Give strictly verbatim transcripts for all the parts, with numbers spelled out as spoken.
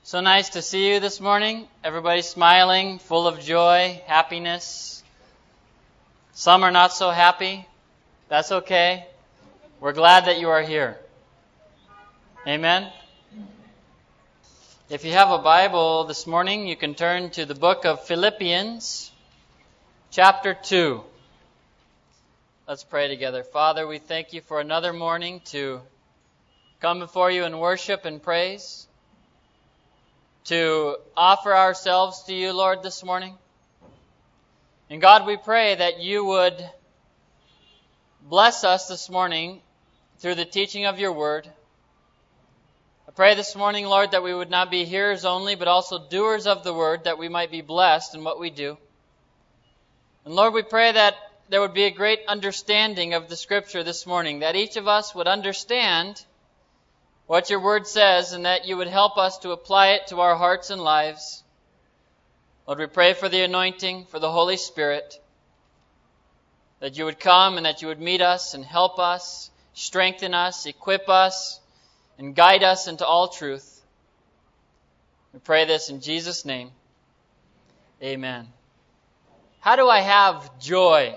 So nice to see you this morning. Everybody smiling, full of joy, happiness. Some are not so happy. That's okay. We're glad that you are here. Amen. If you have a Bible this morning, you can turn to the book of Philippians, chapter two. Let's pray together. Father, we thank you for another morning to come before you in worship and praise, to offer ourselves to you, Lord, this morning. And God, we pray that you would bless us this morning through the teaching of your word. I pray this morning, Lord, that we would not be hearers only, but also doers of the word, that we might be blessed in what we do. And Lord, we pray that there would be a great understanding of the Scripture this morning, that each of us would understand what your word says, and that you would help us to apply it to our hearts and lives. Lord, we pray for the anointing, for the Holy Spirit, that you would come and that you would meet us and help us, strengthen us, equip us, and guide us into all truth. We pray this in Jesus' name. Amen. How do I have joy?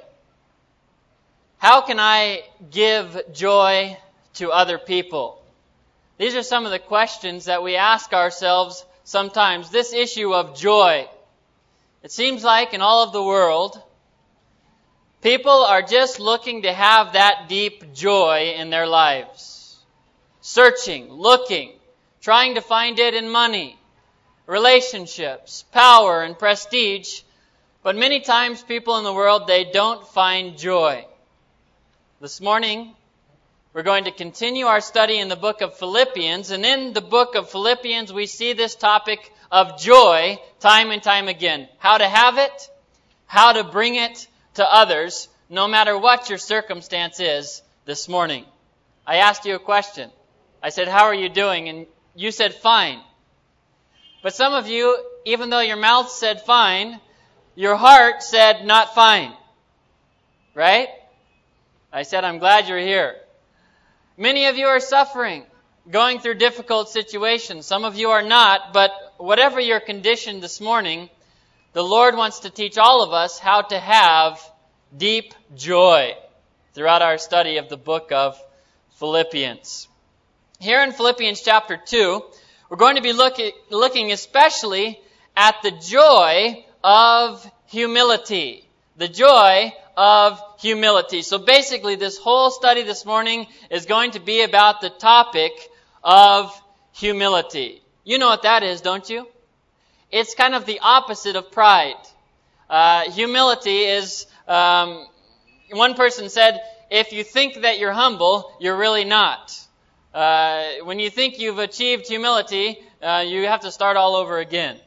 How can I give joy to other people? These are some of the questions that we ask ourselves sometimes. This issue of joy. It seems like in all of the world, people are just looking to have that deep joy in their lives. Searching, looking, trying to find it in money, relationships, power, and prestige. But many times people in the world, they don't find joy. This morning, we're going to continue our study in the book of Philippians, and in the book of Philippians, we see this topic of joy time and time again. How to have it, how to bring it to others, no matter what your circumstance is this morning. I asked you a question. I said, how are you doing? And you said, fine. But some of you, even though your mouth said fine, your heart said not fine. Right? I said, I'm glad you're here. Many of you are suffering, going through difficult situations. Some of you are not, but whatever your condition this morning, the Lord wants to teach all of us how to have deep joy throughout our study of the book of Philippians. Here in Philippians chapter two, we're going to be looking, looking especially at the joy of humility. The joy of humility. So basically, this whole study this morning is going to be about the topic of humility. You know what that is, don't you? It's kind of the opposite of pride. Uh, humility is, um, one person said, if you think that you're humble, you're really not. Uh, when you think you've achieved humility, uh, you have to start all over again.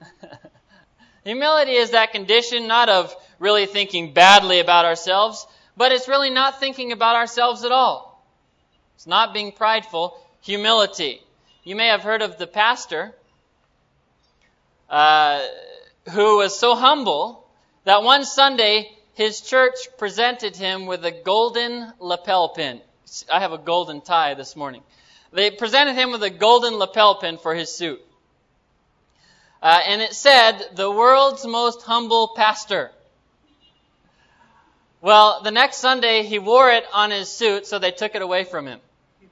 Humility is that condition not of really thinking badly about ourselves, but it's really not thinking about ourselves at all. It's not being prideful. Humility. You may have heard of the pastor uh, who was so humble that one Sunday his church presented him with a golden lapel pin. I have a golden tie this morning. They presented him with a golden lapel pin for his suit. Uh, and it said, the world's most humble pastor. Well, the next Sunday he wore it on his suit, so they took it away from him.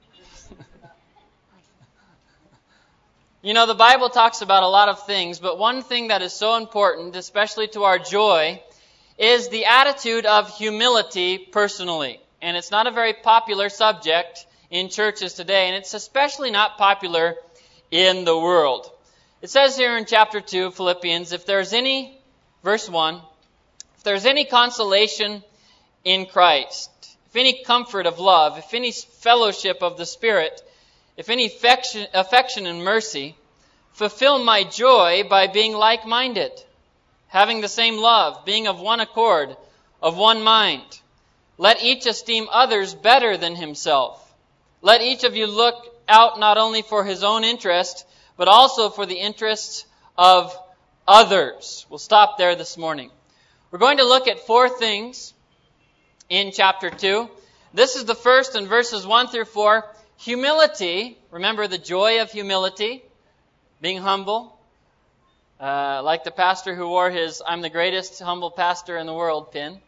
You know, the Bible talks about a lot of things, but one thing that is so important, especially to our joy, is the attitude of humility personally. And it's not a very popular subject in churches today, and it's especially not popular in the world. It says here in chapter two of Philippians, if there's any, verse one, if there's any consolation in Christ, if any comfort of love, if any fellowship of the Spirit, if any affection, affection and mercy, fulfill my joy by being like-minded, having the same love, being of one accord, of one mind. Let each esteem others better than himself. Let each of you look out not only for his own interest, but also for the interests of others. We'll stop there this morning. We're going to look at four things in chapter two. This is the first in verses one through four. Humility, remember the joy of humility. being humble, uh, like the pastor who wore his "I'm the greatest humble pastor in the world" pin.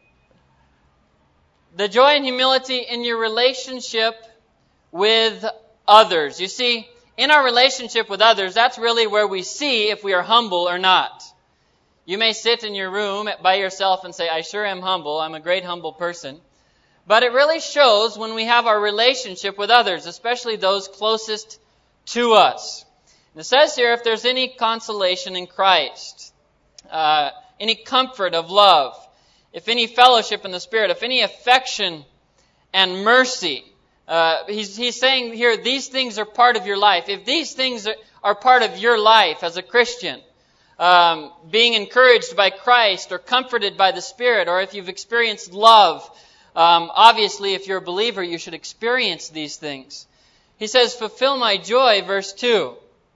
The joy and humility in your relationship with others. You see, in our relationship with others, that's really where we see if we are humble or not. You may sit in your room by yourself and say, I sure am humble. I'm a great humble person. But it really shows when we have our relationship with others, especially those closest to us. And it says here, if there's any consolation in Christ, uh, any comfort of love, if any fellowship in the Spirit, if any affection and mercy, uh, he's, he's saying here, these things are part of your life. If these things are, are part of your life as a Christian, um, being encouraged by Christ or comforted by the Spirit, or if you've experienced love, um, obviously if you're a believer, you should experience these things. He says, fulfill my joy, verse two,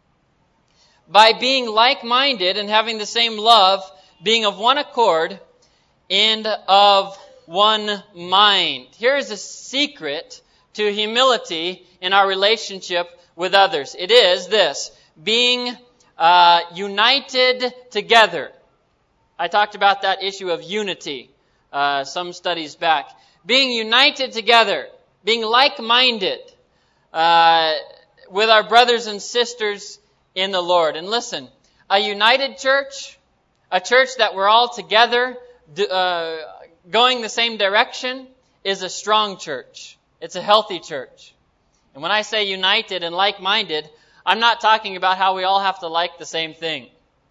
by being like-minded and having the same love, being of one accord and of one mind. Here is a secret to humility in our relationship with others. It is this, being uh, united together. I talked about that issue of unity uh, some studies back. Being united together, being like-minded uh, with our brothers and sisters in the Lord. And listen, a united church, a church that we're all together, uh, going the same direction, is a strong church. It's a healthy church. And when I say united and like-minded, I'm not talking about how we all have to like the same thing.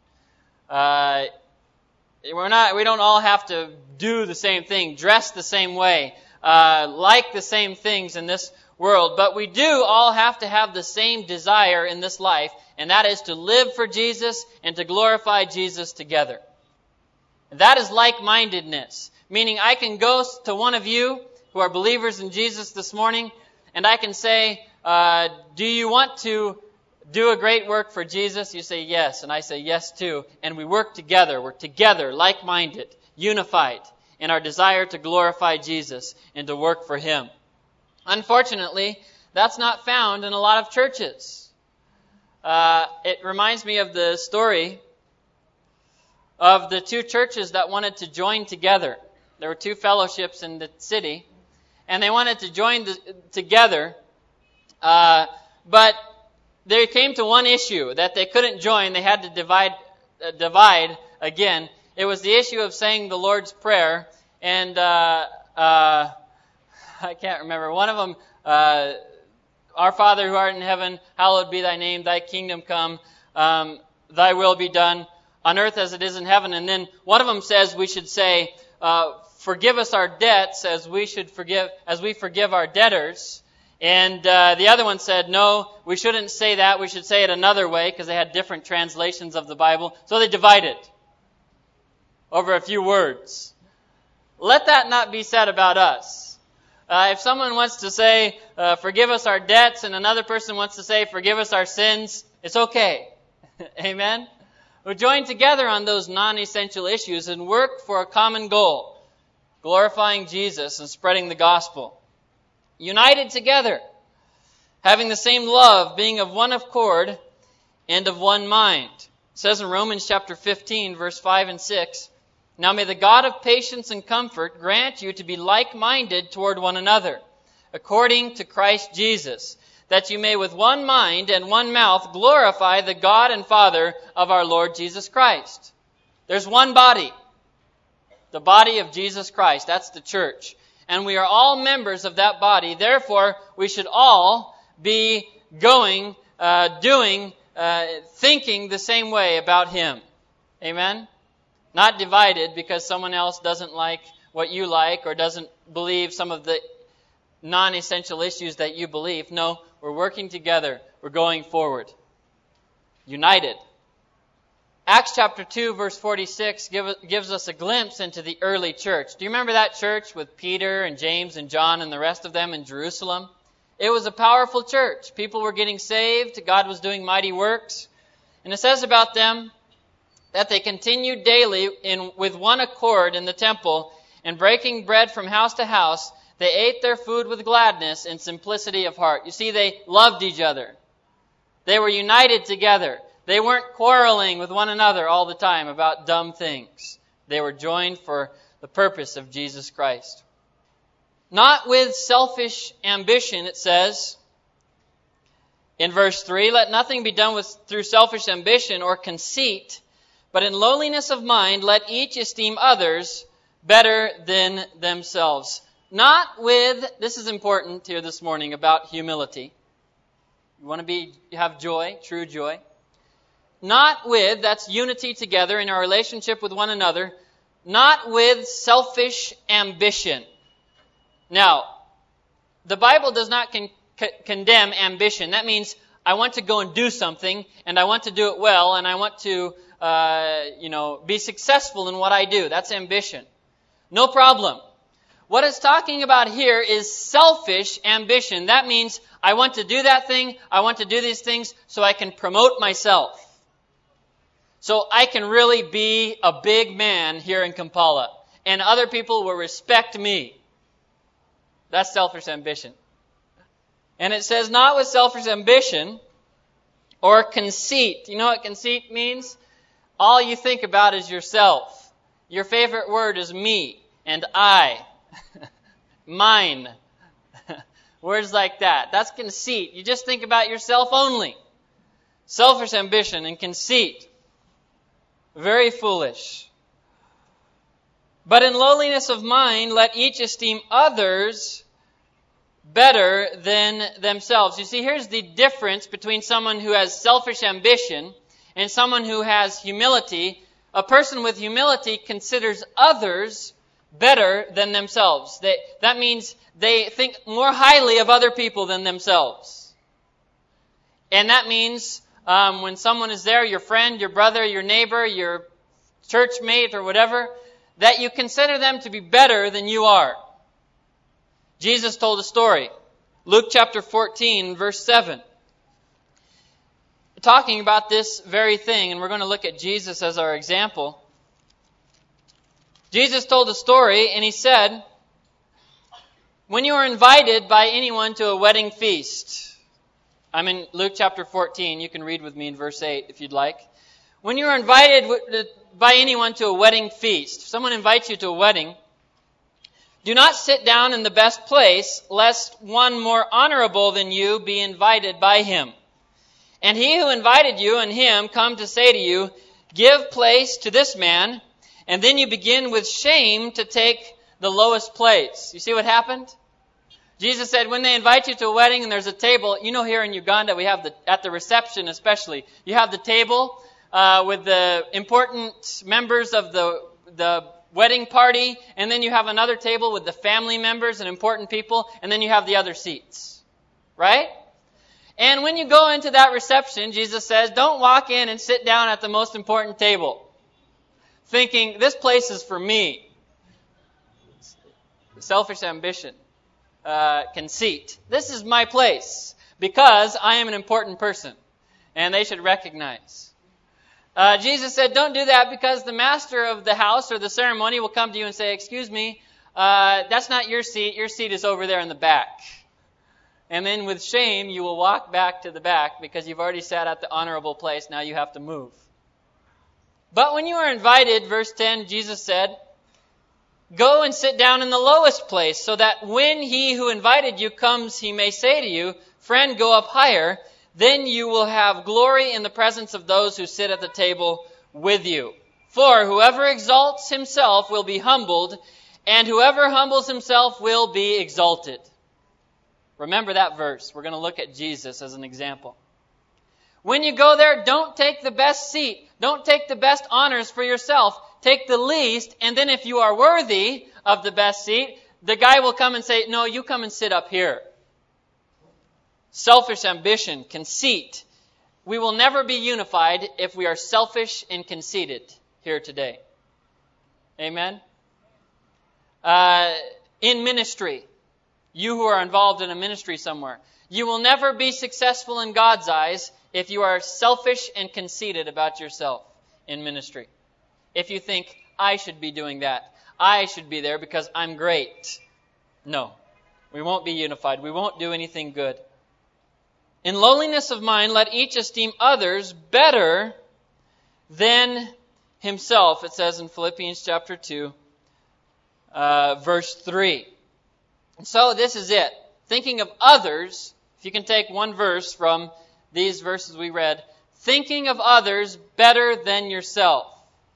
Uh, we're not, we don't all have to do the same thing, dress the same way, uh, like the same things in this world. But we do all have to have the same desire in this life, and that is to live for Jesus and to glorify Jesus together. That is like-mindedness, meaning I can go to one of you who are believers in Jesus this morning, and I can say, uh, do you want to do a great work for Jesus? You say yes, and I say yes too. And we work together. We're together, like-minded, unified in our desire to glorify Jesus and to work for Him. Unfortunately, that's not found in a lot of churches. Uh, it reminds me of the story of the two churches that wanted to join together. There were two fellowships in the city, and they wanted to join the, together, uh, but they came to one issue that they couldn't join. They had to divide, uh, divide again. It was the issue of saying the Lord's Prayer, and uh, uh, I can't remember. One of them, uh, Our Father who art in heaven, hallowed be thy name, thy kingdom come, um, thy will be done on earth as it is in heaven. And then one of them says we should say, uh, forgive us our debts as we should forgive, as we forgive our debtors. And uh, the other one said, no, we shouldn't say that. We should say it another way, because they had different translations of the Bible. So they divided over a few words. Let that not be said about us. Uh, if someone wants to say, uh, forgive us our debts, and another person wants to say, forgive us our sins, it's okay. Amen? We'll join together on those non-essential issues and work for a common goal, glorifying Jesus and spreading the gospel. United together, having the same love, being of one accord and of one mind. It says in Romans chapter fifteen, verse five and six, now may the God of patience and comfort grant you to be like-minded toward one another, according to Christ Jesus, that you may with one mind and one mouth glorify the God and Father of our Lord Jesus Christ. There's one body, the body of Jesus Christ. That's the church. And we are all members of that body. Therefore, we should all be going, uh, doing, uh, thinking the same way about Him. Amen? Not divided because someone else doesn't like what you like or doesn't believe some of the non-essential issues that you believe. No, we're working together. We're going forward. United. Acts chapter two, verse forty-six give, gives us a glimpse into the early church. Do you remember that church with Peter and James and John and the rest of them in Jerusalem? It was a powerful church. People were getting saved. God was doing mighty works. And it says about them that they continued daily in with one accord in the temple, and breaking bread from house to house, they ate their food with gladness and simplicity of heart. You see, they loved each other. They were united together. They weren't quarreling with one another all the time about dumb things. They were joined for the purpose of Jesus Christ. Not with selfish ambition, it says in verse three, let nothing be done with through selfish ambition or conceit, but in lowliness of mind let each esteem others better than themselves. Not with, this is important here this morning about humility. You want to be have joy, true joy. Not with, that's unity together in our relationship with one another, not with selfish ambition. Now, the Bible does not con- c- condemn ambition. That means I want to go and do something, and I want to do it well, and I want to, uh, you know, be successful in what I do. That's ambition. No problem. What it's talking about here is selfish ambition. That means I want to do that thing, I want to do these things so I can promote myself. So I can really be a big man here in Kampala, and other people will respect me. That's selfish ambition. And it says, not with selfish ambition or conceit. You know what conceit means? All you think about is yourself. Your favorite word is me and I. Mine. Words like that. That's conceit. You just think about yourself only. Selfish ambition and conceit. Very foolish. But in lowliness of mind, let each esteem others better than themselves. You see, here's the difference between someone who has selfish ambition and someone who has humility. A person with humility considers others better than themselves. They, that means they think more highly of other people than themselves. And that means um, when someone is there, your friend, your brother, your neighbor, your church mate or whatever, that you consider them to be better than you are. Jesus told a story. Luke chapter fourteen, verse seven. Talking about this very thing, and we're going to look at Jesus as our example. Jesus told a story, and he said, when you are invited by anyone to a wedding feast, I'm in Luke chapter fourteen, you can read with me in verse eight if you'd like. When you are invited by anyone to a wedding feast, if someone invites you to a wedding, do not sit down in the best place, lest one more honorable than you be invited by him. And he who invited you and him come to say to you, give place to this man, and then you begin with shame to take the lowest place. You see what happened? Jesus said when they invite you to a wedding and there's a table, you know here in Uganda we have the, at the reception especially, you have the table uh, with the important members of the the wedding party, and then you have another table with the family members and important people, and then you have the other seats. Right? And when you go into that reception, Jesus says, don't walk in and sit down at the most important table, thinking, this place is for me. Selfish ambition. Uh, conceit. This is my place, because I am an important person, and they should recognize. Uh, Jesus said, don't do that, because the master of the house or the ceremony will come to you and say, excuse me, uh, that's not your seat. Your seat is over there in the back. And then with shame, you will walk back to the back because you've already sat at the honorable place. Now you have to move. But when you are invited, verse ten, Jesus said, go and sit down in the lowest place, so that when he who invited you comes, he may say to you, friend, go up higher. Then you will have glory in the presence of those who sit at the table with you. For whoever exalts himself will be humbled, and whoever humbles himself will be exalted. Remember that verse. We're going to look at Jesus as an example. When you go there, don't take the best seat. Don't take the best honors for yourself. Take the least, and then if you are worthy of the best seat, the guy will come and say, no, you come and sit up here. Selfish ambition, conceit. We will never be unified if we are selfish and conceited here today. Amen? Uh, in ministry, you who are involved in a ministry somewhere, you will never be successful in God's eyes if you are selfish and conceited about yourself in ministry. If you think, I should be doing that. I should be there because I'm great. No. We won't be unified. We won't do anything good. In lowliness of mind, let each esteem others better than himself, it says in Philippians chapter two, uh, verse three. And so this is it. Thinking of others, if you can take one verse from these verses we read, thinking of others better than yourself.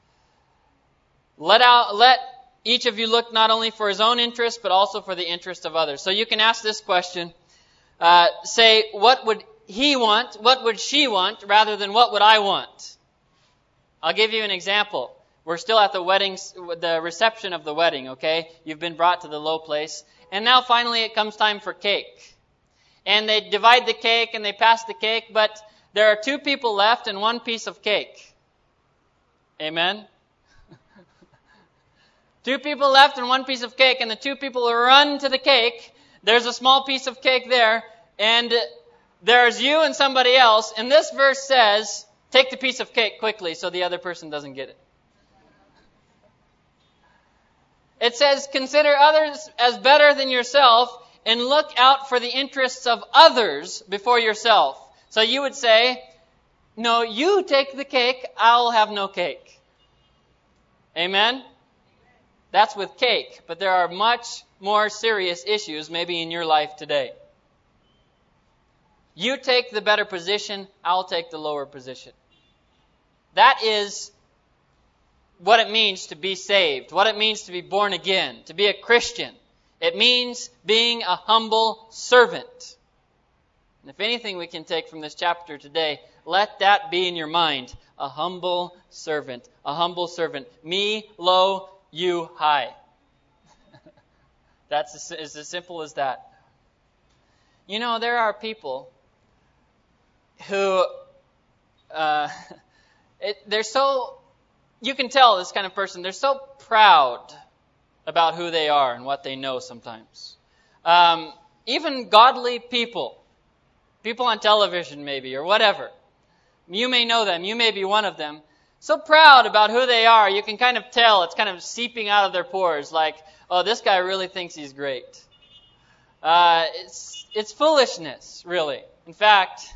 Let out, let each of you look not only for his own interest, but also for the interest of others. So you can ask this question, uh, say, what would he want? What would she want? Rather than what would I want? I'll give you an example. We're still at the wedding, the reception of the wedding, okay? You've been brought to the low place. And now finally it comes time for cake. And they divide the cake and they pass the cake, but there are two people left and one piece of cake. Amen? Two people left and one piece of cake, and the two people run to the cake. There's a small piece of cake there, and there's you and somebody else. And this verse says, take the piece of cake quickly so the other person doesn't get it. It says, consider others as better than yourself and look out for the interests of others before yourself. So you would say, no, you take the cake, I'll have no cake. Amen? That's with cake, but there are much more serious issues maybe in your life today. You take the better position, I'll take the lower position. That is what it means to be saved, what it means to be born again, to be a Christian. It means being a humble servant. And if anything we can take from this chapter today, let that be in your mind. A humble servant. A humble servant. Me low, you high. That's as, as simple as that. You know, there are people who, uh, it, they're so, you can tell this kind of person, they're so proud about who they are and what they know sometimes. Um, even godly people, people on television maybe, or whatever. You may know them, you may be one of them. So proud about who they are, you can kind of tell, it's kind of seeping out of their pores, like, oh, this guy really thinks he's great. Uh, it's, it's foolishness, really. In fact,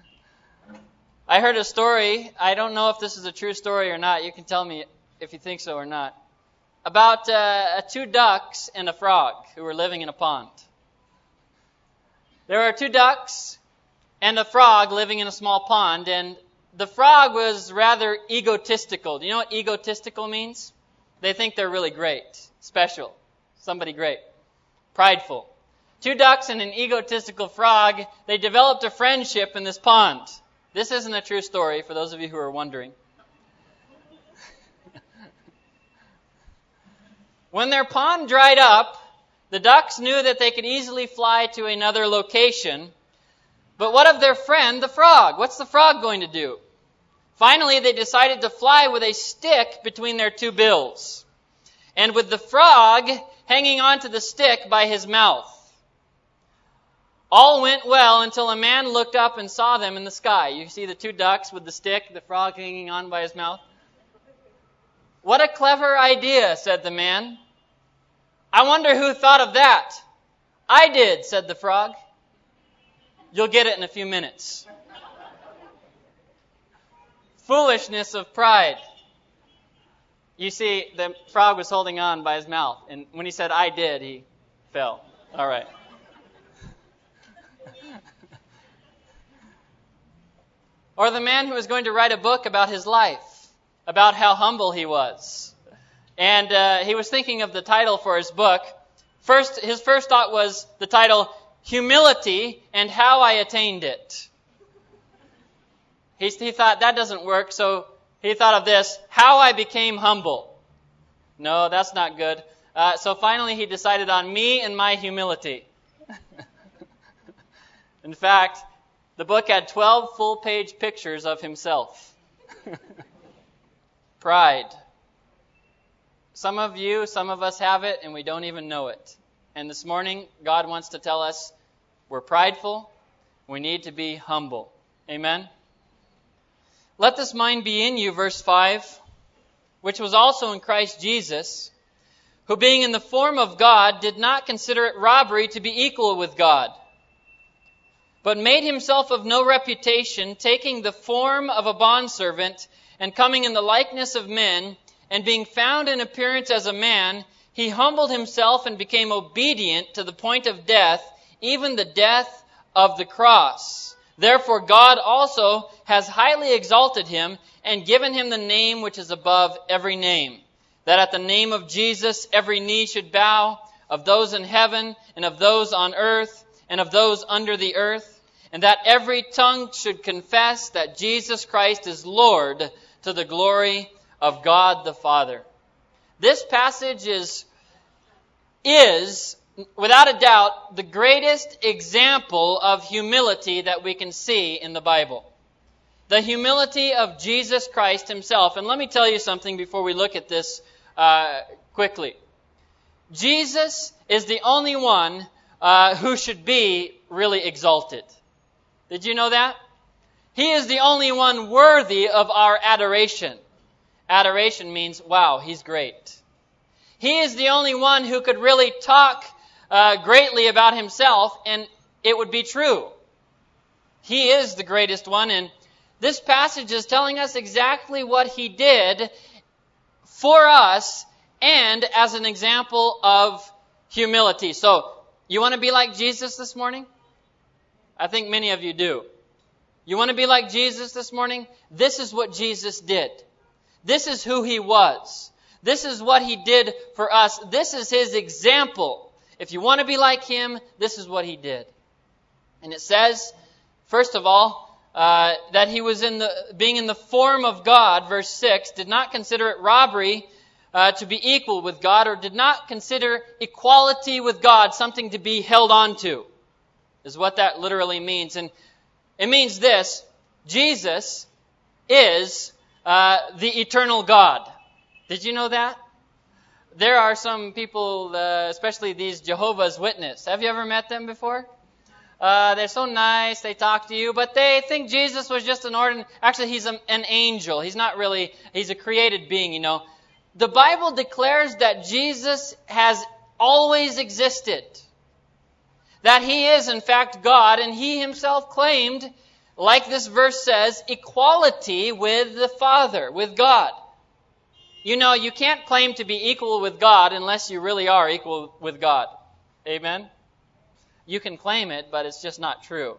I heard a story, I don't know if this is a true story or not, you can tell me if you think so or not, about uh, two ducks and a frog who were living in a pond. There were two ducks and a frog living in a small pond, and the frog was rather egotistical. Do you know what egotistical means? They think they're really great, special, somebody great, prideful. Two ducks and an egotistical frog, they developed a friendship in this pond. This isn't a true story, for those of you who are wondering. When their pond dried up, the ducks knew that they could easily fly to another location. But what of their friend, the frog? What's the frog going to do? Finally, they decided to fly with a stick between their two bills, and with the frog hanging onto the stick by his mouth. All went well until a man looked up and saw them in the sky. You see the two ducks with the stick, the frog hanging on by his mouth? What a clever idea, said the man. I wonder who thought of that. I did, said the frog. You'll get it in a few minutes. Foolishness of pride. You see, the frog was holding on by his mouth, and when he said, I did, he fell. All right. Or the man who was going to write a book about his life, about how humble he was. And uh, he was thinking of the title for his book. First, his first thought was the title, Humility and How I Attained It. He, he thought that doesn't work, so he thought of this, How I Became Humble. No, that's not good. Uh, so finally he decided on me and my humility. In fact, the book had twelve full-page pictures of himself. Pride. Some of you, some of us have it, and we don't even know it. And this morning, God wants to tell us we're prideful. We need to be humble. Amen? Let this mind be in you, verse five, which was also in Christ Jesus, who being in the form of God did not consider it robbery to be equal with God, but made himself of no reputation, taking the form of a bondservant, and coming in the likeness of men, and being found in appearance as a man, he humbled himself and became obedient to the point of death, even the death of the cross. Therefore God also has highly exalted him, and given him the name which is above every name, that at the name of Jesus every knee should bow, of those in heaven, and of those on earth, and of those under the earth, and that every tongue should confess that Jesus Christ is Lord, to the glory of God the Father. This passage is, is, without a doubt, the greatest example of humility that we can see in the Bible. The humility of Jesus Christ himself. And let me tell you something before we look at this uh, quickly. Jesus is the only one uh, who should be really exalted. Did you know that? He is the only one worthy of our adoration. Adoration means, wow, he's great. He is the only one who could really talk uh, greatly about himself, and it would be true. He is the greatest one, and this passage is telling us exactly what he did for us and as an example of humility. So, you want to be like Jesus this morning? I think many of you do. You want to be like Jesus this morning? This is what Jesus did. This is who he was. This is what he did for us. This is his example. If you want to be like him, this is what he did. And it says, first of all, uh, that he was in the being in the form of God, verse six, did not consider it robbery uh, to be equal with God, or did not consider equality with God something to be held on to, is what that literally means. And it means this: Jesus is uh, the eternal God. Did you know that? There are some people, uh, especially these Jehovah's Witnesses. Have you ever met them before? Uh, they're so nice, they talk to you, but they think Jesus was just an ordinary... Actually, he's a, an angel. He's not really... He's a created being, you know. The Bible declares that Jesus has always existed. That he is, in fact, God, and he himself claimed, like this verse says, equality with the Father, with God. You know, you can't claim to be equal with God unless you really are equal with God. Amen? You can claim it, but it's just not true.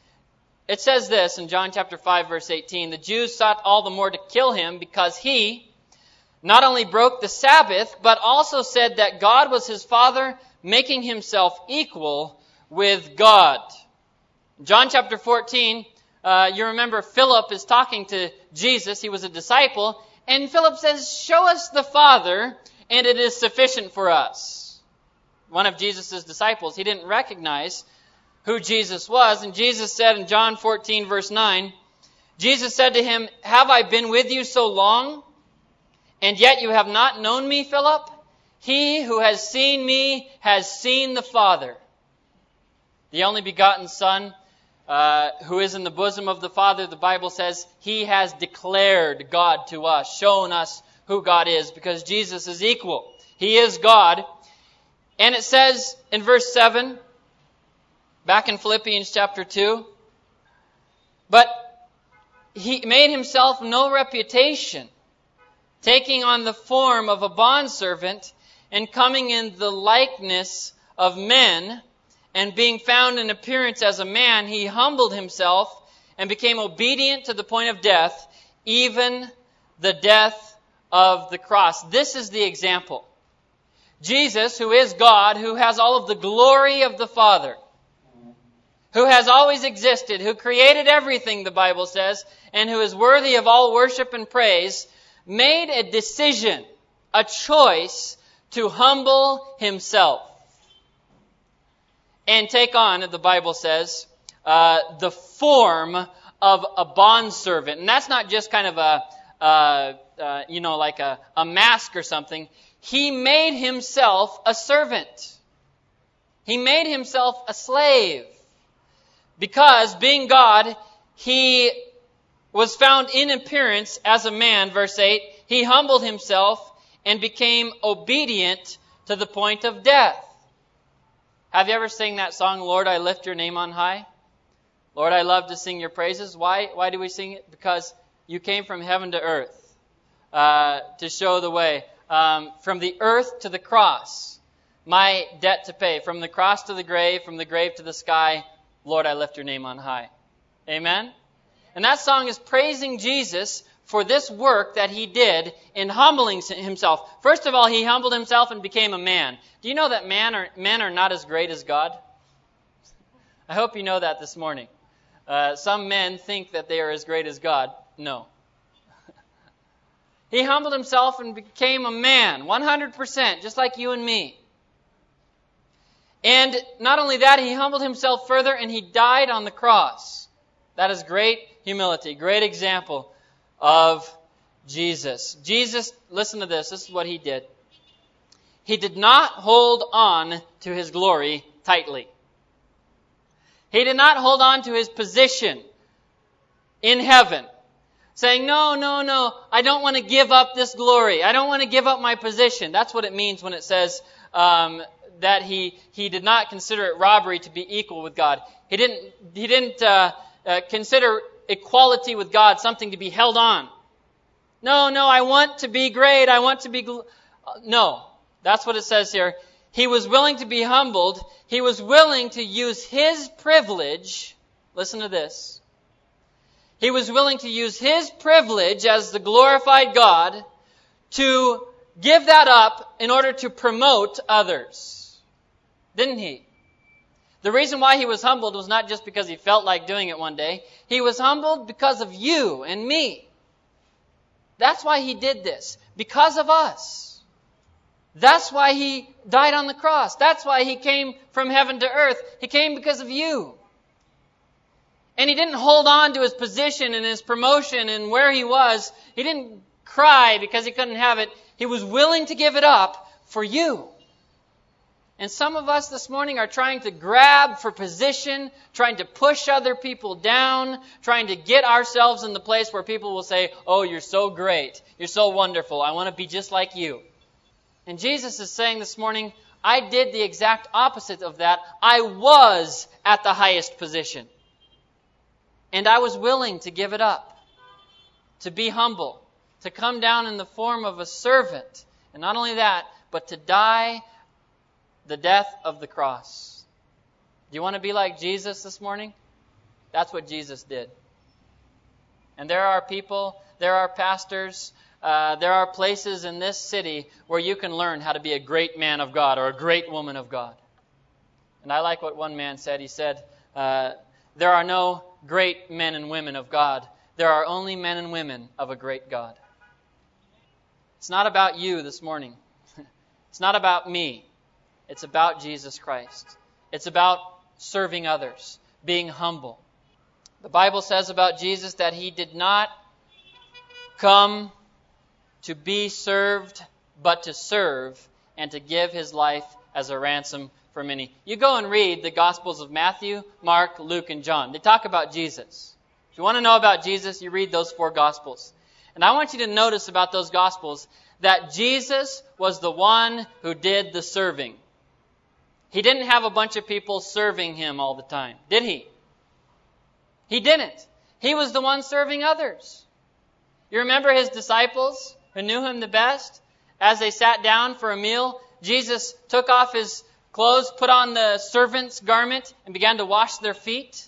It says this in John chapter five, verse eighteen, the Jews sought all the more to kill him because he not only broke the Sabbath, but also said that God was his Father, making himself equal with God. John chapter fourteen, uh, you remember Philip is talking to Jesus. He was a disciple. And Philip says, show us the Father, and it is sufficient for us. One of Jesus' disciples, he didn't recognize who Jesus was. And Jesus said in John fourteen, verse nine, Jesus said to him, have I been with you so long, and yet you have not known me, Philip? He who has seen me has seen the Father. The only begotten Son, uh, who is in the bosom of the Father, the Bible says, he has declared God to us, shown us who God is, because Jesus is equal. He is God. And it says in verse seven, back in Philippians chapter two, but he made himself no reputation, taking on the form of a bondservant, and coming in the likeness of men, and being found in appearance as a man, he humbled himself and became obedient to the point of death, even the death of the cross. This is the example. Jesus, who is God, who has all of the glory of the Father, who has always existed, who created everything, the Bible says, and who is worthy of all worship and praise, made a decision, a choice to humble himself and take on, the Bible says, uh, the form of a bondservant. And that's not just kind of a, uh, uh, you know, like a, a mask or something. He made himself a servant. He made himself a slave. Because, being God, he was found in appearance as a man, verse eight. He humbled himself and became obedient to the point of death. Have you ever sang that song, Lord, I Lift Your Name on High? Lord, I love to sing your praises. Why, why do we sing it? Because you came from heaven to earth uh, to show the way. Um, from the earth to the cross, my debt to pay. From the cross to the grave, from the grave to the sky, Lord, I lift your name on high. Amen? And that song is praising Jesus for this work that he did in humbling himself. First of all, he humbled himself and became a man. Do you know that man are, men are not as great as God? I hope you know that this morning. Uh, some men think that they are as great as God. No. He humbled himself and became a man, one hundred percent, just like you and me. And not only that, he humbled himself further and he died on the cross. That is great humility, great example of Jesus. Jesus, listen to this, this is what he did. He did not hold on to his glory tightly. He did not hold on to his position in heaven, saying, no, no, no, I don't want to give up this glory. I don't want to give up my position. That's what it means when it says um, that he he did not consider it robbery to be equal with God. He didn't, he didn't uh, uh, consider equality with God something to be held on. No, no, I want to be great. I want to be... Gl-. No, that's what it says here. He was willing to be humbled. He was willing to use his privilege. Listen to this. He was willing to use his privilege as the glorified God to give that up in order to promote others. Didn't he? The reason why he was humbled was not just because he felt like doing it one day. He was humbled because of you and me. That's why he did this. Because of us. That's why he died on the cross. That's why he came from heaven to earth. He came because of you. And he didn't hold on to his position and his promotion and where he was. He didn't cry because he couldn't have it. He was willing to give it up for you. And some of us this morning are trying to grab for position, trying to push other people down, trying to get ourselves in the place where people will say, oh, you're so great. You're so wonderful. I want to be just like you. And Jesus is saying this morning, I did the exact opposite of that. I was at the highest position. And I was willing to give it up, to be humble, to come down in the form of a servant. And not only that, but to die the death of the cross. Do you want to be like Jesus this morning? That's what Jesus did. And there are people, there are pastors, uh, there are places in this city where you can learn how to be a great man of God or a great woman of God. And I like what one man said. He said, uh, there are no great men and women of God. There are only men and women of a great God. It's not about you this morning. It's not about me. It's about Jesus Christ. It's about serving others, being humble. The Bible says about Jesus that he did not come to be served, but to serve and to give his life as a ransom for many. You go and read the Gospels of Matthew, Mark, Luke, and John. They talk about Jesus. If you want to know about Jesus, you read those four Gospels. And I want you to notice about those Gospels that Jesus was the one who did the serving. He didn't have a bunch of people serving him all the time, did he? He didn't. He was the one serving others. You remember his disciples who knew him the best? As they sat down for a meal, Jesus took off his clothes, put on the servant's garment, and began to wash their feet.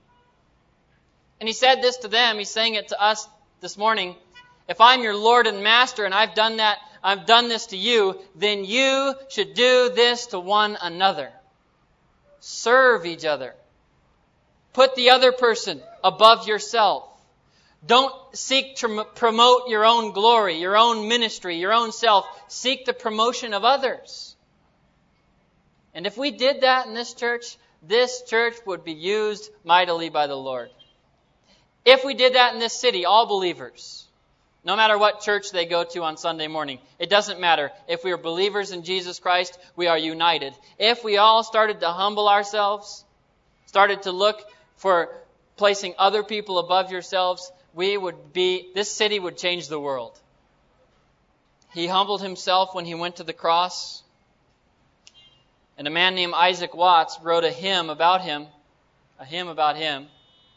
And he said this to them. He's saying it to us this morning. If I'm your Lord and Master and I've done that, I've done this to you, then you should do this to one another. Serve each other. Put the other person above yourself. Don't seek to promote your own glory, your own ministry, your own self. Seek the promotion of others. And if we did that in this church, this church would be used mightily by the Lord. If we did that in this city, all believers, no matter what church they go to on Sunday morning, it doesn't matter. If we are believers in Jesus Christ, we are united. If we all started to humble ourselves, started to look for placing other people above yourselves, we would be, this city would change the world. He humbled himself when he went to the cross. And a man named Isaac Watts wrote a hymn about him, a hymn about him.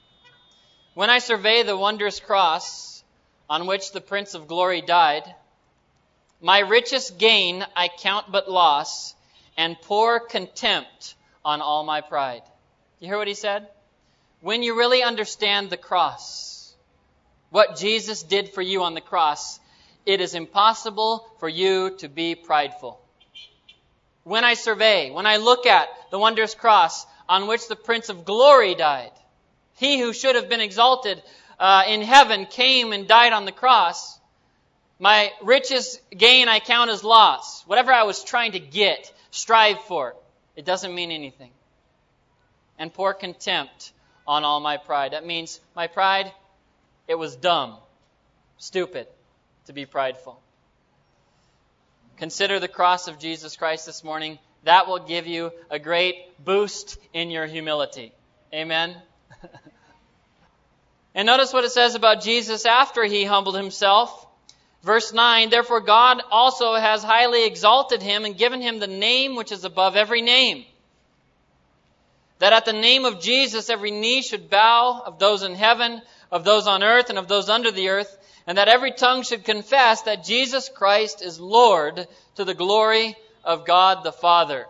When I survey the wondrous cross on which the Prince of Glory died, my richest gain I count but loss, and pour contempt on all my pride. You hear what he said? When you really understand the cross, what Jesus did for you on the cross, it is impossible for you to be prideful. When I survey, when I look at the wondrous cross on which the Prince of Glory died, he who should have been exalted uh, in heaven came and died on the cross, my richest gain I count as loss. Whatever I was trying to get, strive for, it doesn't mean anything. And pour contempt on all my pride. That means my pride, it was dumb, stupid to be prideful. Consider the cross of Jesus Christ this morning. That will give you a great boost in your humility. Amen? And notice what it says about Jesus after he humbled himself. Verse nine, therefore God also has highly exalted him and given him the name which is above every name, that at the name of Jesus every knee should bow, of those in heaven, of those on earth, and of those under the earth, and that every tongue should confess that Jesus Christ is Lord, to the glory of God the Father.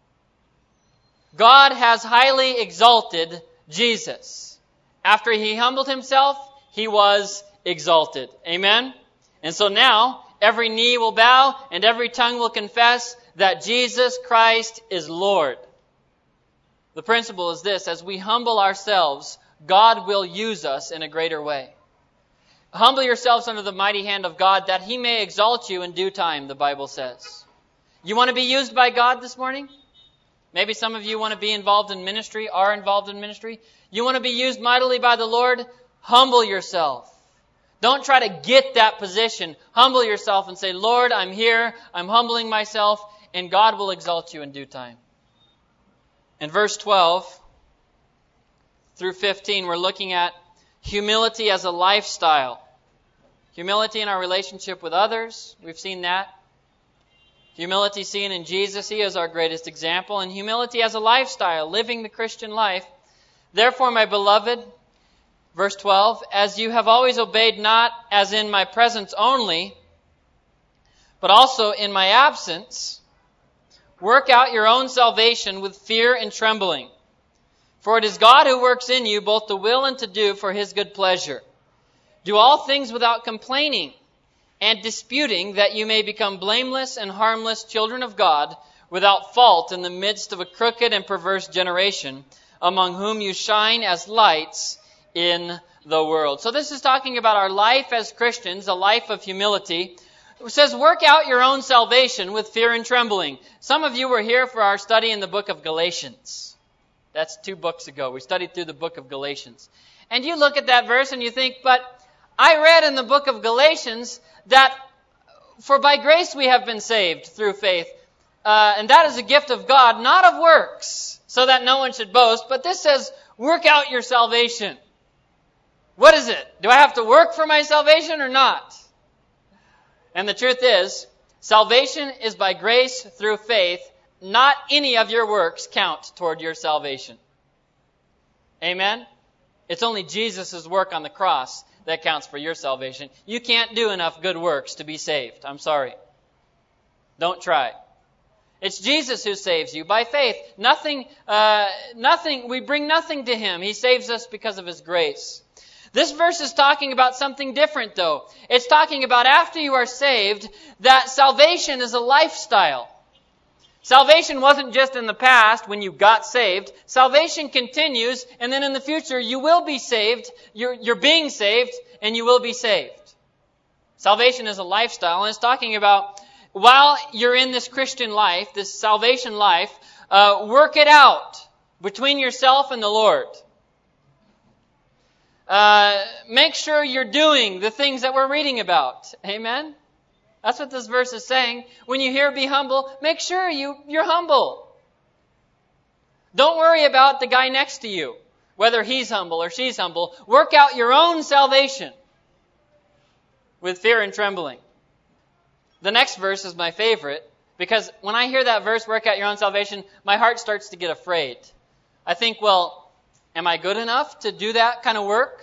God has highly exalted Jesus. After he humbled himself, he was exalted. Amen? And so now, every knee will bow and every tongue will confess that Jesus Christ is Lord. The principle is this: as we humble ourselves, God will use us in a greater way. Humble yourselves under the mighty hand of God, that he may exalt you in due time, the Bible says. You want to be used by God this morning? Maybe some of you want to be involved in ministry, are involved in ministry. You want to be used mightily by the Lord? Humble yourself. Don't try to get that position. Humble yourself and say, Lord, I'm here, I'm humbling myself, and God will exalt you in due time. In verse twelve through fifteen, we're looking at humility as a lifestyle. Humility in our relationship with others. We've seen that. Humility seen in Jesus. He is our greatest example. And humility as a lifestyle, living the Christian life. Therefore, my beloved, verse twelve, as you have always obeyed, not as in my presence only, but also in my absence, work out your own salvation with fear and trembling. For it is God who works in you both to will and to do for his good pleasure. Do all things without complaining and disputing, that you may become blameless and harmless children of God, without fault in the midst of a crooked and perverse generation, among whom you shine as lights in the world. So this is talking about our life as Christians, a life of humility. It says, work out your own salvation with fear and trembling. Some of you were here for our study in the book of Galatians. That's two books ago. We studied through the book of Galatians. And you look at that verse and you think, but I read in the book of Galatians that for by grace we have been saved through faith. Uh, and that is a gift of God, not of works, so that no one should boast. But this says, work out your salvation. What is it? Do I have to work for my salvation or not? And the truth is, salvation is by grace through faith. Not any of your works count toward your salvation. Amen? It's only Jesus' work on the cross that counts for your salvation. You can't do enough good works to be saved. I'm sorry. Don't try. It's Jesus who saves you by faith. Nothing, uh, nothing, we bring nothing to him. He saves us because of his grace. This verse is talking about something different, though. It's talking about after you are saved, that salvation is a lifestyle. Salvation wasn't just in the past when you got saved. Salvation continues, and then in the future you will be saved. You're, you're being saved, and you will be saved. Salvation is a lifestyle, and it's talking about while you're in this Christian life, this salvation life, uh, work it out between yourself and the Lord. Uh, make sure you're doing the things that we're reading about. Amen? That's what this verse is saying. When you hear be humble, make sure you, you're humble. Don't worry about the guy next to you, whether he's humble or she's humble. Work out your own salvation with fear and trembling. The next verse is my favorite, because when I hear that verse, work out your own salvation, my heart starts to get afraid. I think, well, am I good enough to do that kind of work?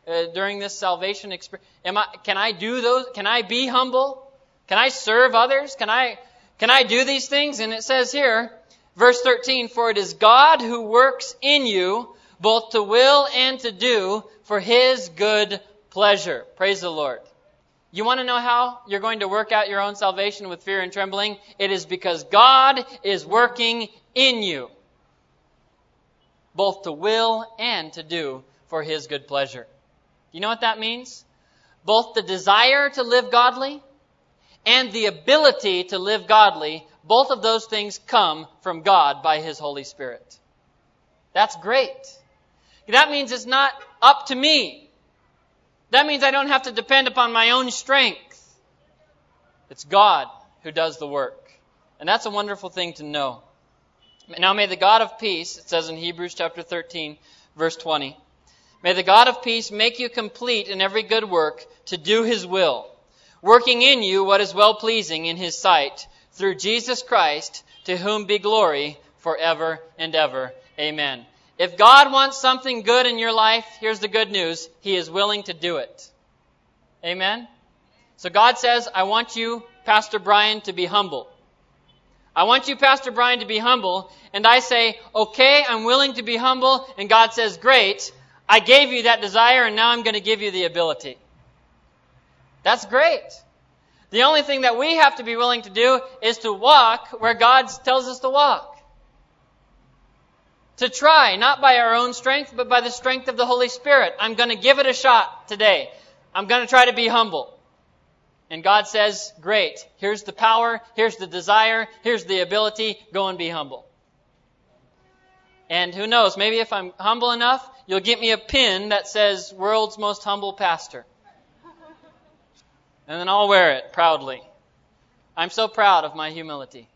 uh, during this salvation experience? Am I, can I do those? Can I be humble? Can I serve others? Can I, can I do these things? And it says here, verse thirteen, for it is God who works in you both to will and to do for His good pleasure. Praise the Lord. You want to know how you're going to work out your own salvation with fear and trembling? It is because God is working in you, both to will and to do for His good pleasure. You know what that means? Both the desire to live godly and the ability to live godly, both of those things come from God by His Holy Spirit. That's great. That means it's not up to me. That means I don't have to depend upon my own strength. It's God who does the work. And that's a wonderful thing to know. Now may the God of peace, it says in Hebrews chapter thirteen, verse twenty, may the God of peace make you complete in every good work to do His will, working in you what is well-pleasing in His sight, through Jesus Christ, to whom be glory forever and ever. Amen. If God wants something good in your life, here's the good news. He is willing to do it. Amen? So God says, I want you, Pastor Brian, to be humble. I want you, Pastor Brian, to be humble. And I say, okay, I'm willing to be humble. And God says, great. I gave you that desire and now I'm going to give you the ability. That's great. The only thing that we have to be willing to do is to walk where God tells us to walk. To try, not by our own strength, but by the strength of the Holy Spirit. I'm going to give it a shot today. I'm going to try to be humble. And God says, great, here's the power, here's the desire, here's the ability, go and be humble. And who knows, maybe if I'm humble enough, you'll get me a pin that says, world's most humble pastor. And then I'll wear it proudly. I'm so proud of my humility.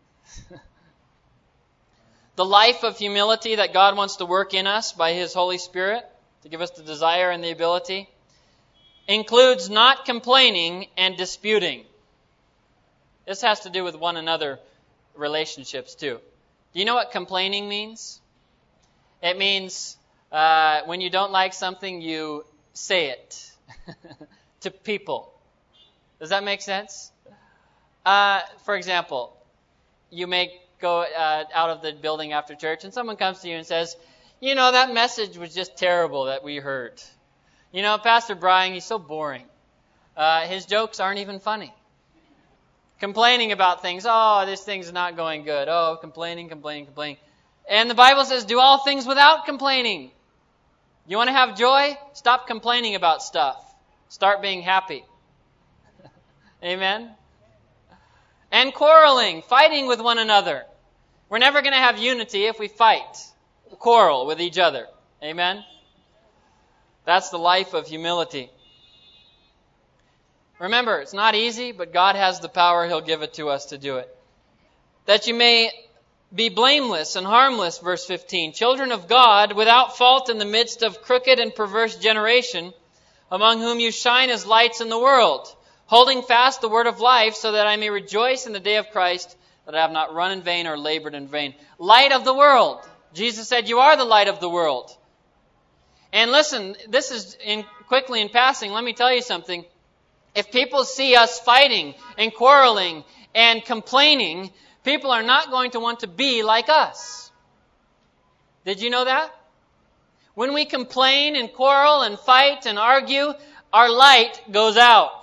The life of humility that God wants to work in us by His Holy Spirit, to give us the desire and the ability, includes not complaining and disputing. This has to do with one another relationships too. Do you know what complaining means? It means uh, when you don't like something, you say it to people. Does that make sense? Uh, for example, you make go uh, out of the building after church and someone comes to you and says, you know, that message was just terrible that we heard. You know, Pastor Brian, he's so boring. Uh, his jokes aren't even funny. Complaining about things. Oh, this thing's not going good. Oh, complaining, complaining, complaining. And the Bible says, do all things without complaining. You want to have joy? Stop complaining about stuff. Start being happy. Amen? And quarreling, fighting with one another. We're never going to have unity if we fight, quarrel with each other. Amen? That's the life of humility. Remember, it's not easy, but God has the power. He'll give it to us to do it. That you may be blameless and harmless, verse fifteen. Children of God, without fault in the midst of crooked and perverse generation, among whom you shine as lights in the world, holding fast the word of life, so that I may rejoice in the day of Christ, that I have not run in vain or labored in vain. Light of the world. Jesus said, you are the light of the world. And listen, this is in quickly in passing, let me tell you something. If people see us fighting and quarreling and complaining, people are not going to want to be like us. Did you know that? When we complain and quarrel and fight and argue, our light goes out.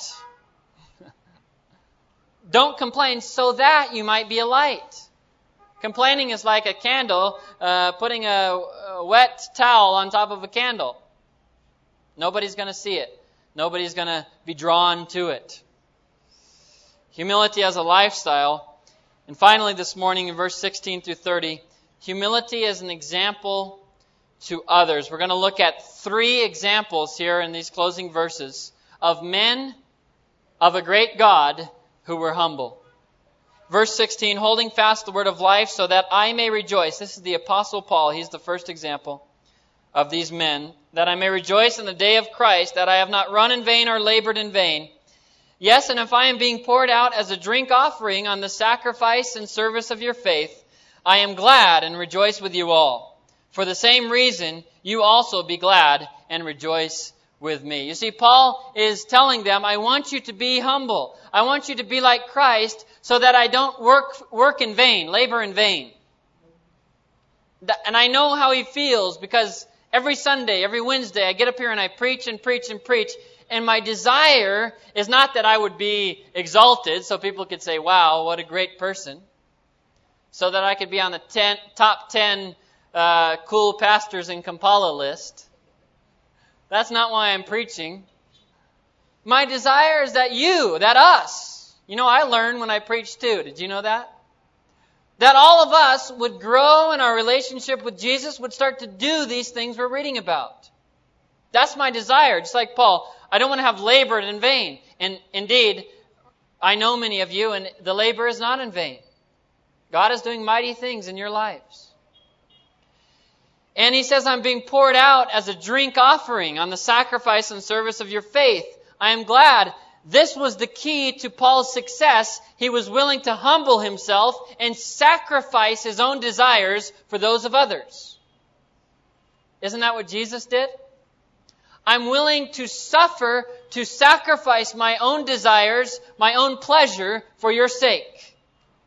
Don't complain so that you might be a light. Complaining is like a candle, uh, putting a, a wet towel on top of a candle. Nobody's going to see it. Nobody's going to be drawn to it. Humility as a lifestyle. And finally this morning in verse sixteen through thirty, humility as an example to others. We're going to look at three examples here in these closing verses of men of a great God who were humble. Verse sixteen, holding fast the word of life so that I may rejoice. This is the Apostle Paul. He's the first example of these men. That I may rejoice in the day of Christ, that I have not run in vain or labored in vain. Yes, and if I am being poured out as a drink offering on the sacrifice and service of your faith, I am glad and rejoice with you all. For the same reason, you also be glad and rejoice with me. You see, Paul is telling them, I want you to be humble. I want you to be like Christ so that I don't work, work in vain, labor in vain. And I know how he feels because every Sunday, every Wednesday, I get up here and I preach and preach and preach. And my desire is not that I would be exalted so people could say, wow, what a great person. So that I could be on the ten, top ten uh, cool pastors in Kampala list. That's not why I'm preaching. My desire is that you, that us, you know, I learned when I preached too. Did you know that? That all of us would grow in our relationship with Jesus, would start to do these things we're reading about. That's my desire. Just like Paul, I don't want to have labored in vain. And indeed, I know many of you, and the labor is not in vain. God is doing mighty things in your lives. And he says, I'm being poured out as a drink offering on the sacrifice and service of your faith. I am glad. This was the key to Paul's success. He was willing to humble himself and sacrifice his own desires for those of others. Isn't that what Jesus did? I'm willing to suffer, to sacrifice my own desires, my own pleasure for your sake.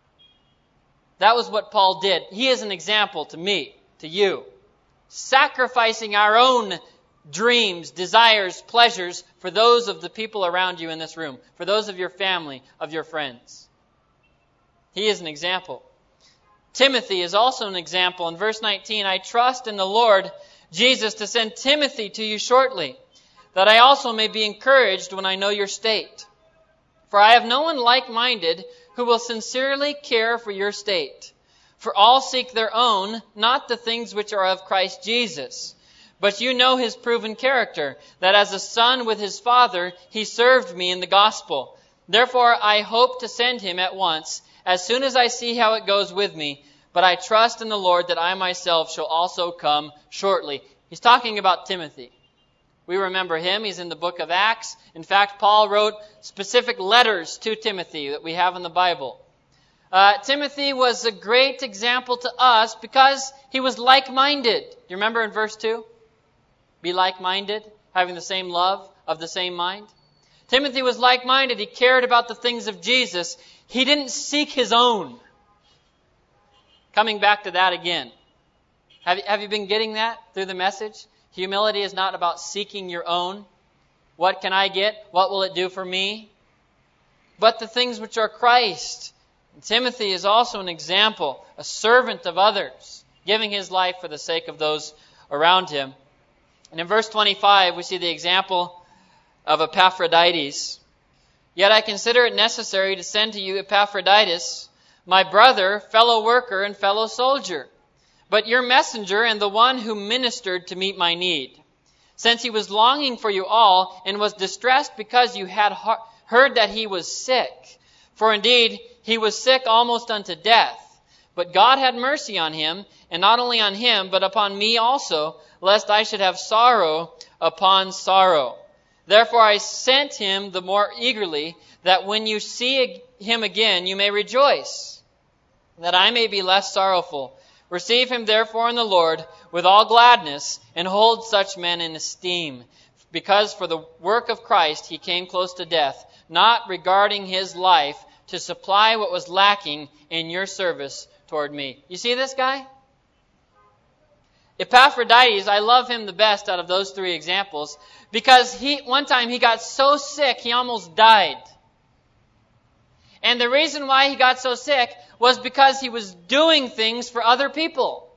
That was what Paul did. He is an example to me, to you. Sacrificing our own dreams, desires, pleasures for those of the people around you in this room, for those of your family, of your friends. He is an example. Timothy is also an example. In verse nineteen, I trust in the Lord Jesus to send Timothy to you shortly, that I also may be encouraged when I know your state. For I have no one like-minded who will sincerely care for your state. For all seek their own, not the things which are of Christ Jesus. But you know his proven character, that as a son with his father, he served me in the gospel. Therefore I hope to send him at once, as soon as I see how it goes with me. But I trust in the Lord that I myself shall also come shortly. He's talking about Timothy. We remember him. He's in the book of Acts. In fact, Paul wrote specific letters to Timothy that we have in the Bible. Uh, Timothy was a great example to us because he was like-minded. Do you remember in verse two? Be like-minded, having the same love, of the same mind. Timothy was like-minded. He cared about the things of Jesus. He didn't seek his own. Coming back to that again. Have you, have you been getting that through the message? Humility is not about seeking your own. What can I get? What will it do for me? But the things which are Christ. And Timothy is also an example, a servant of others, giving his life for the sake of those around him. And in verse twenty-five, we see the example of Epaphroditus. Yet I consider it necessary to send to you Epaphroditus, my brother, fellow worker, and fellow soldier, but your messenger and the one who ministered to meet my need. Since he was longing for you all and was distressed because you had heard that he was sick. For indeed, he was sick almost unto death. But God had mercy on him, and not only on him, but upon me also, lest I should have sorrow upon sorrow. Therefore I sent him the more eagerly, that when you see him again, you may rejoice, that I may be less sorrowful. Receive him therefore in the Lord with all gladness, and hold such men in esteem. Because for the work of Christ he came close to death, not regarding his life, to supply what was lacking in your service toward me. You see this guy? Epaphroditus, I love him the best out of those three examples because he one time he got so sick he almost died. And the reason why he got so sick was because he was doing things for other people.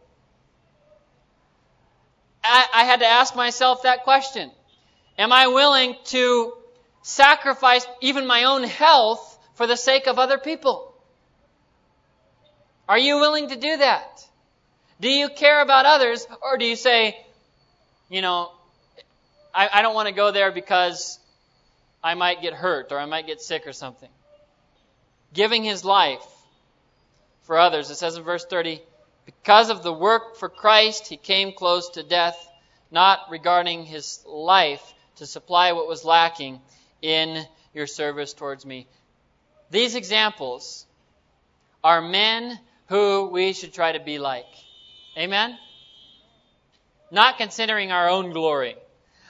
I, I had to ask myself that question. Am I willing to sacrifice even my own health for the sake of other people? Are you willing to do that? Do you care about others, or do you say, you know, I, I don't want to go there because I might get hurt or I might get sick or something? Giving his life for others. It says in verse thirty, because of the work for Christ, he came close to death, not regarding his life to supply what was lacking in your service towards me. These examples are men who we should try to be like. Amen? Not considering our own glory.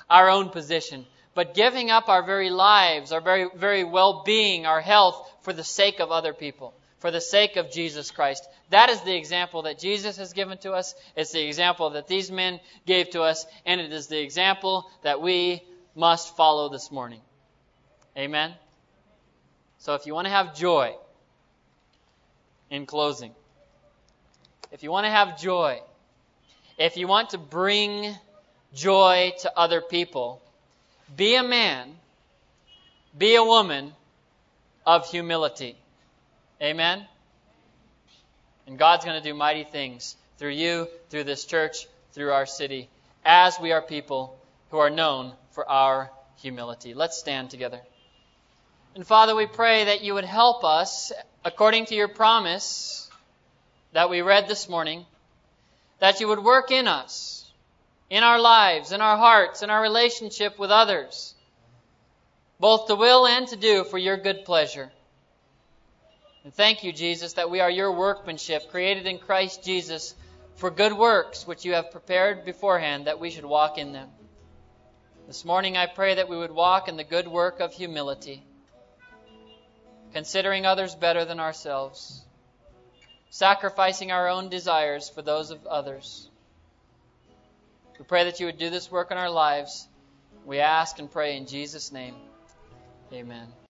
our own position, but giving up our very lives, our very, very well-being, our health for the sake of other people, for the sake of Jesus Christ. That is the example that Jesus has given to us. It's the example that these men gave to us, and it is the example that we must follow this morning. Amen? So if you want to have joy, in closing, if you want to have joy, if you want to bring joy to other people, be a man, be a woman of humility. Amen? And God's going to do mighty things through you, through this church, through our city, as we are people who are known for our humility. Let's stand together. And Father, we pray that you would help us, according to your promise that we read this morning, that you would work in us, in our lives, in our hearts, in our relationship with others, both to will and to do for your good pleasure. And thank you, Jesus, that we are your workmanship, created in Christ Jesus for good works, which you have prepared beforehand that we should walk in them. This morning I pray that we would walk in the good work of humility, considering others better than ourselves, sacrificing our own desires for those of others. We pray that you would do this work in our lives. We ask and pray in Jesus' name. Amen.